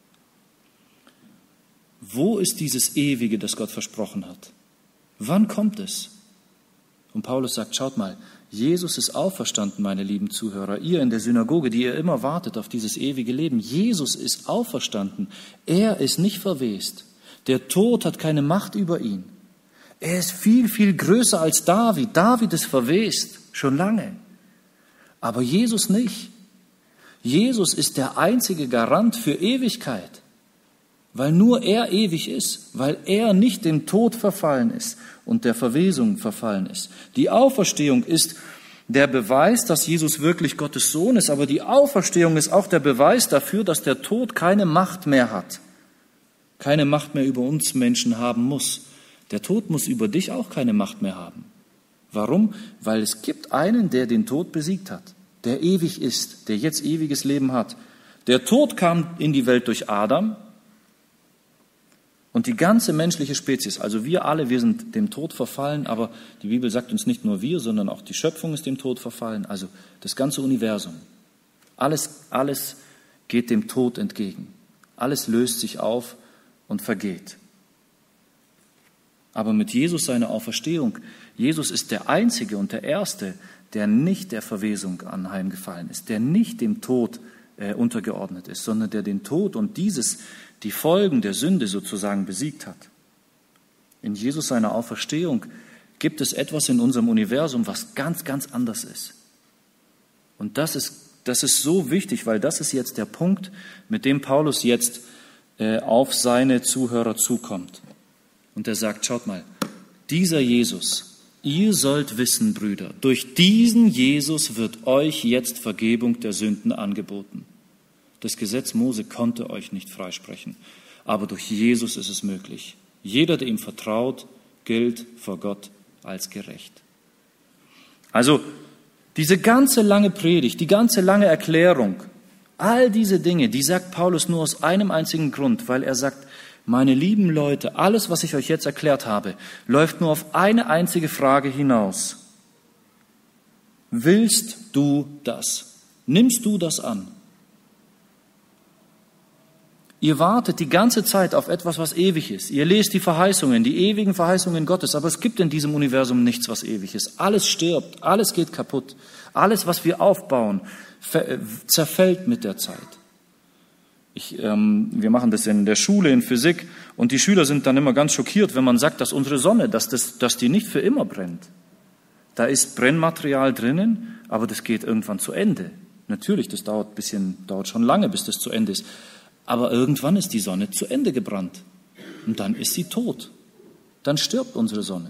Wo ist dieses Ewige, das Gott versprochen hat? Wann kommt es? Und Paulus sagt, schaut mal, Jesus ist auferstanden, meine lieben Zuhörer. Ihr in der Synagoge, die ihr immer wartet auf dieses ewige Leben. Jesus ist auferstanden. Er ist nicht verwest. Der Tod hat keine Macht über ihn. Er ist viel, viel größer als David. David ist verwest, schon lange. Aber Jesus nicht. Jesus ist der einzige Garant für Ewigkeit. Weil nur er ewig ist, weil er nicht dem Tod verfallen ist und der Verwesung verfallen ist. Die Auferstehung ist der Beweis, dass Jesus wirklich Gottes Sohn ist, aber die Auferstehung ist auch der Beweis dafür, dass der Tod keine Macht mehr hat, keine Macht mehr über uns Menschen haben muss. Der Tod muss über dich auch keine Macht mehr haben. Warum? Weil es gibt einen, der den Tod besiegt hat, der ewig ist, der jetzt ewiges Leben hat. Der Tod kam in die Welt durch Adam. Und die ganze menschliche Spezies, also wir alle, wir sind dem Tod verfallen, aber die Bibel sagt uns nicht nur wir, sondern auch die Schöpfung ist dem Tod verfallen, also das ganze Universum. Alles, alles geht dem Tod entgegen. Alles löst sich auf und vergeht. Aber mit Jesus seiner Auferstehung, Jesus ist der Einzige und der Erste, der nicht der Verwesung anheimgefallen ist, der nicht dem Tod äh, untergeordnet ist, sondern der den Tod und dieses die Folgen der Sünde sozusagen besiegt hat. In Jesus seiner Auferstehung gibt es etwas in unserem Universum, was ganz, ganz anders ist. Und das ist, das ist so wichtig, weil das ist jetzt der Punkt, mit dem Paulus jetzt äh, auf seine Zuhörer zukommt. Und er sagt, schaut mal, dieser Jesus, ihr sollt wissen, Brüder, durch diesen Jesus wird euch jetzt Vergebung der Sünden angeboten. Das Gesetz Mose konnte euch nicht freisprechen, aber durch Jesus ist es möglich. Jeder, der ihm vertraut, gilt vor Gott als gerecht. Also diese ganze lange Predigt, die ganze lange Erklärung, all diese Dinge, die sagt Paulus nur aus einem einzigen Grund, weil er sagt, meine lieben Leute, alles, was ich euch jetzt erklärt habe, läuft nur auf eine einzige Frage hinaus. Willst du das? Nimmst du das an? Ihr wartet die ganze Zeit auf etwas, was ewig ist. Ihr lest die Verheißungen, die ewigen Verheißungen Gottes, aber es gibt in diesem Universum nichts, was ewig ist. Alles stirbt, alles geht kaputt. Alles, was wir aufbauen, zerfällt mit der Zeit. Ich, ähm, wir machen das in der Schule, in Physik, und die Schüler sind dann immer ganz schockiert, wenn man sagt, dass unsere Sonne, dass, das, dass die nicht für immer brennt. Da ist Brennmaterial drinnen, aber das geht irgendwann zu Ende. Natürlich, das dauert ein bisschen, dauert schon lange, bis das zu Ende ist. Aber irgendwann ist die Sonne zu Ende gebrannt und dann ist sie tot. Dann stirbt unsere Sonne.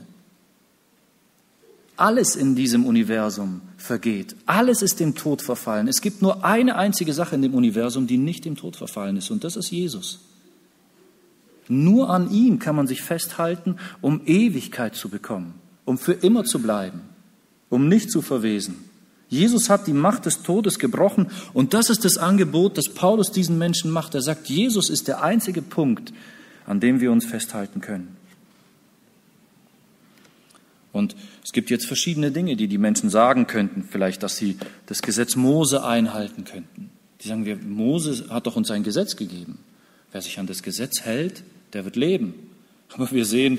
Alles in diesem Universum vergeht. Alles ist dem Tod verfallen. Es gibt nur eine einzige Sache in dem Universum, die nicht dem Tod verfallen ist, und das ist Jesus. Nur an ihm kann man sich festhalten, um Ewigkeit zu bekommen, um für immer zu bleiben, um nicht zu verwesen. Jesus hat die Macht des Todes gebrochen und das ist das Angebot, das Paulus diesen Menschen macht. Er sagt, Jesus ist der einzige Punkt, an dem wir uns festhalten können. Und es gibt jetzt verschiedene Dinge, die die Menschen sagen könnten, vielleicht, dass sie das Gesetz Mose einhalten könnten. Die sagen, wir, Mose hat doch uns ein Gesetz gegeben. Wer sich an das Gesetz hält, der wird leben. Aber wir sehen,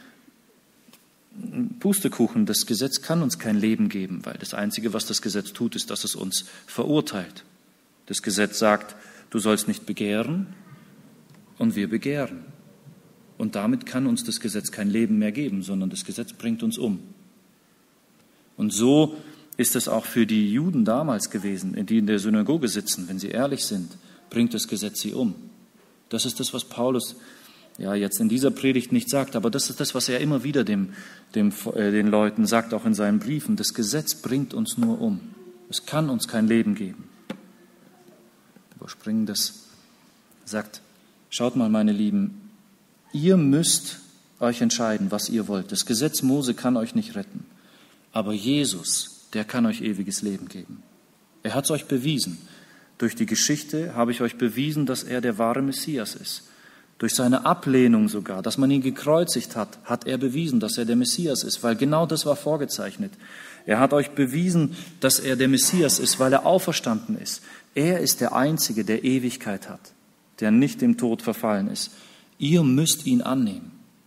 Pustekuchen, das Gesetz kann uns kein Leben geben, weil das Einzige, was das Gesetz tut, ist, dass es uns verurteilt. Das Gesetz sagt, du sollst nicht begehren, und wir begehren. Und damit kann uns das Gesetz kein Leben mehr geben, sondern das Gesetz bringt uns um. Und so ist es auch für die Juden damals gewesen, die in der Synagoge sitzen, wenn sie ehrlich sind, bringt das Gesetz sie um. Das ist das, was Paulus ja jetzt in dieser Predigt nicht sagt, aber das ist das, was er immer wieder dem, dem, äh, den Leuten sagt, auch in seinen Briefen. Das Gesetz bringt uns nur um. Es kann uns kein Leben geben. Überspringen das, sagt, Schaut mal, meine Lieben, ihr müsst euch entscheiden, was ihr wollt. Das Gesetz Mose kann euch nicht retten. Aber Jesus, der kann euch ewiges Leben geben. Er hat es euch bewiesen. Durch die Geschichte habe ich euch bewiesen, dass er der wahre Messias ist. Durch seine Ablehnung sogar, dass man ihn gekreuzigt hat, hat er bewiesen, dass er der Messias ist, weil genau das war vorgezeichnet. Er hat euch bewiesen, dass er der Messias ist, weil er auferstanden ist. Er ist der Einzige, der Ewigkeit hat, der nicht dem Tod verfallen ist. Ihr müsst ihn annehmen.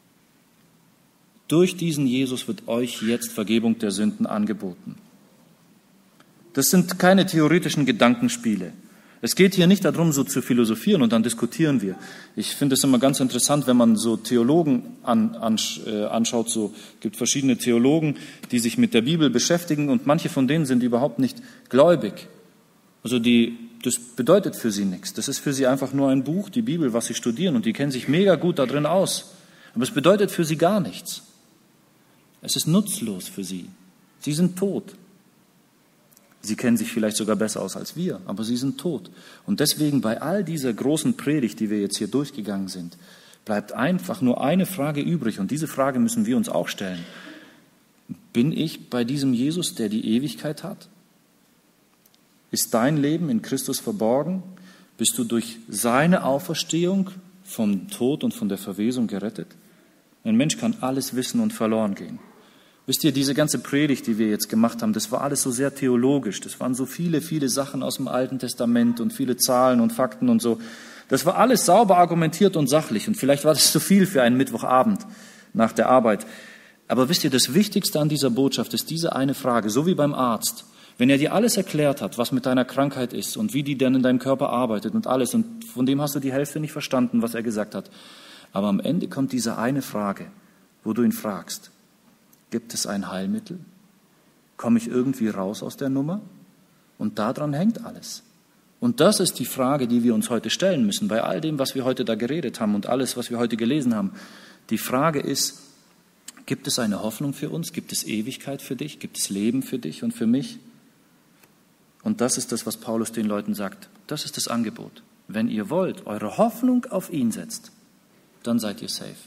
Durch diesen Jesus wird euch jetzt Vergebung der Sünden angeboten. Das sind keine theoretischen Gedankenspiele. Es geht hier nicht darum, so zu philosophieren und dann diskutieren wir. Ich finde es immer ganz interessant, wenn man so Theologen an, an, äh, anschaut. So gibt verschiedene Theologen, die sich mit der Bibel beschäftigen und manche von denen sind überhaupt nicht gläubig. Also die, das bedeutet für sie nichts. Das ist für sie einfach nur ein Buch, die Bibel, was sie studieren und die kennen sich mega gut da drin aus. Aber es bedeutet für sie gar nichts. Es ist nutzlos für sie. Sie sind tot. Sie kennen sich vielleicht sogar besser aus als wir, aber sie sind tot. Und deswegen bei all dieser großen Predigt, die wir jetzt hier durchgegangen sind, bleibt einfach nur eine Frage übrig. Und diese Frage müssen wir uns auch stellen. Bin ich bei diesem Jesus, der die Ewigkeit hat? Ist dein Leben in Christus verborgen? Bist du durch seine Auferstehung vom Tod und von der Verwesung gerettet? Ein Mensch kann alles wissen und verloren gehen. Wisst ihr, diese ganze Predigt, die wir jetzt gemacht haben, das war alles so sehr theologisch. Das waren so viele, viele Sachen aus dem Alten Testament und viele Zahlen und Fakten und so. Das war alles sauber argumentiert und sachlich. Und vielleicht war das zu viel für einen Mittwochabend nach der Arbeit. Aber wisst ihr, das Wichtigste an dieser Botschaft ist diese eine Frage, so wie beim Arzt. Wenn er dir alles erklärt hat, was mit deiner Krankheit ist und wie die denn in deinem Körper arbeitet und alles, und von dem hast du die Hälfte nicht verstanden, was er gesagt hat. Aber am Ende kommt diese eine Frage, wo du ihn fragst: Gibt es ein Heilmittel? Komme ich irgendwie raus aus der Nummer? Und daran hängt alles. Und das ist die Frage, die wir uns heute stellen müssen, bei all dem, was wir heute da geredet haben und alles, was wir heute gelesen haben. Die Frage ist, gibt es eine Hoffnung für uns? Gibt es Ewigkeit für dich? Gibt es Leben für dich und für mich? Und das ist das, was Paulus den Leuten sagt. Das ist das Angebot. Wenn ihr wollt, eure Hoffnung auf ihn setzt, dann seid ihr safe.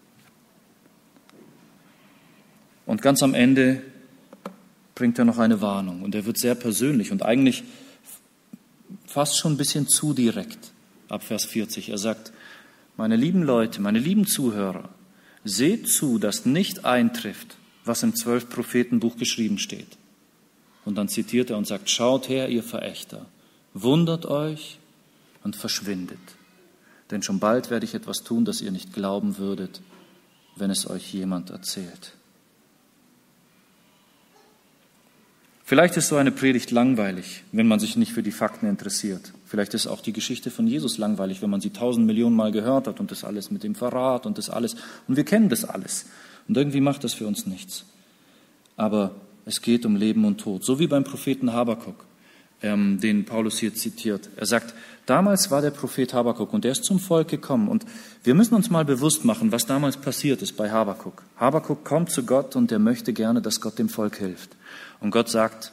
Und ganz am Ende bringt er noch eine Warnung. Und er wird sehr persönlich und eigentlich fast schon ein bisschen zu direkt. Ab Vers vierzig. Er sagt: Meine lieben Leute, meine lieben Zuhörer, seht zu, dass nicht eintrifft, was im Zwölf-Propheten-Buch geschrieben steht. Und dann zitiert er und sagt: Schaut her, ihr Verächter, wundert euch und verschwindet. Denn schon bald werde ich etwas tun, das ihr nicht glauben würdet, wenn es euch jemand erzählt. Vielleicht ist so eine Predigt langweilig, wenn man sich nicht für die Fakten interessiert. Vielleicht ist auch die Geschichte von Jesus langweilig, wenn man sie tausend Millionen Mal gehört hat und das alles mit dem Verrat und das alles. Und wir kennen das alles. Und irgendwie macht das für uns nichts. Aber es geht um Leben und Tod. So wie beim Propheten Habakuk, ähm, den Paulus hier zitiert. Er sagt, damals war der Prophet Habakuk und er ist zum Volk gekommen. Und wir müssen uns mal bewusst machen, was damals passiert ist bei Habakuk. Habakuk kommt zu Gott und er möchte gerne, dass Gott dem Volk hilft. Und Gott sagt,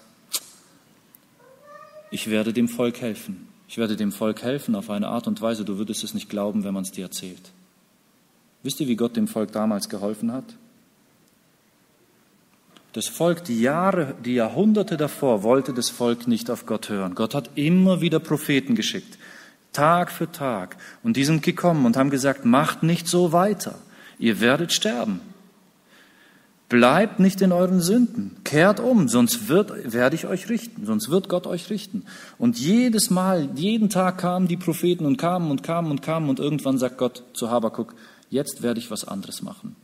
ich werde dem Volk helfen. Ich werde dem Volk helfen auf eine Art und Weise, du würdest es nicht glauben, wenn man es dir erzählt. Wisst ihr, wie Gott dem Volk damals geholfen hat? Das Volk, die Jahre, die Jahrhunderte davor, wollte das Volk nicht auf Gott hören. Gott hat immer wieder Propheten geschickt, Tag für Tag. Und die sind gekommen und haben gesagt, macht nicht so weiter, ihr werdet sterben. Bleibt nicht in euren Sünden, kehrt um, sonst wird, werde ich euch richten, sonst wird Gott euch richten. Und jedes Mal, jeden Tag kamen die Propheten und kamen und kamen und kamen und irgendwann sagt Gott zu Habakuk, jetzt werde ich was anderes machen.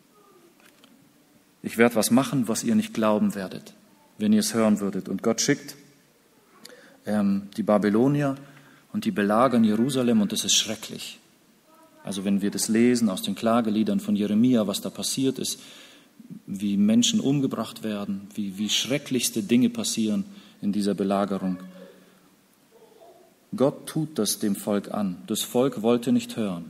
Ich werde was machen, was ihr nicht glauben werdet, wenn ihr es hören würdet. Und Gott schickt ähm, die Babylonier und die belagern Jerusalem und es ist schrecklich. Also wenn wir das lesen aus den Klageliedern von Jeremia, was da passiert ist, wie Menschen umgebracht werden, wie, wie schrecklichste Dinge passieren in dieser Belagerung. Gott tut das dem Volk an. Das Volk wollte nicht hören.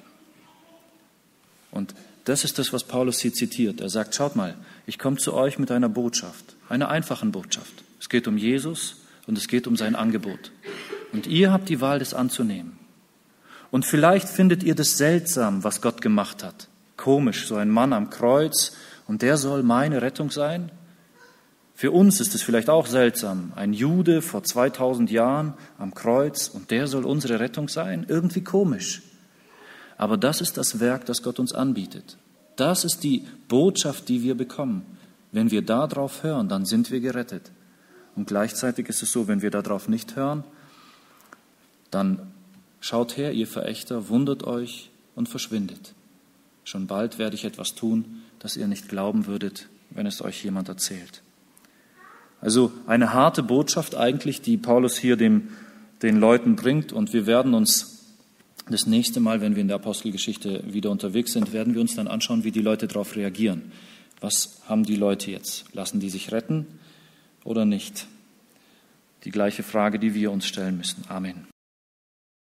Und das ist das, was Paulus hier zitiert. Er sagt, schaut mal, ich komme zu euch mit einer Botschaft, einer einfachen Botschaft. Es geht um Jesus und es geht um sein Angebot. Und ihr habt die Wahl, das anzunehmen. Und vielleicht findet ihr das seltsam, was Gott gemacht hat. Komisch, so ein Mann am Kreuz und der soll meine Rettung sein? Für uns ist es vielleicht auch seltsam. Ein Jude vor zweitausend Jahren am Kreuz und der soll unsere Rettung sein? Irgendwie komisch. Aber das ist das Werk, das Gott uns anbietet. Das ist die Botschaft, die wir bekommen. Wenn wir darauf hören, dann sind wir gerettet. Und gleichzeitig ist es so, wenn wir darauf nicht hören, dann schaut her, ihr Verächter, wundert euch und verschwindet. Schon bald werde ich etwas tun, das ihr nicht glauben würdet, wenn es euch jemand erzählt. Also eine harte Botschaft eigentlich, die Paulus hier dem, den Leuten bringt. Und wir werden uns das nächste Mal, wenn wir in der Apostelgeschichte wieder unterwegs sind, werden wir uns dann anschauen, wie die Leute darauf reagieren. Was haben die Leute jetzt? Lassen die sich retten oder nicht? Die gleiche Frage, die wir uns stellen müssen. Amen.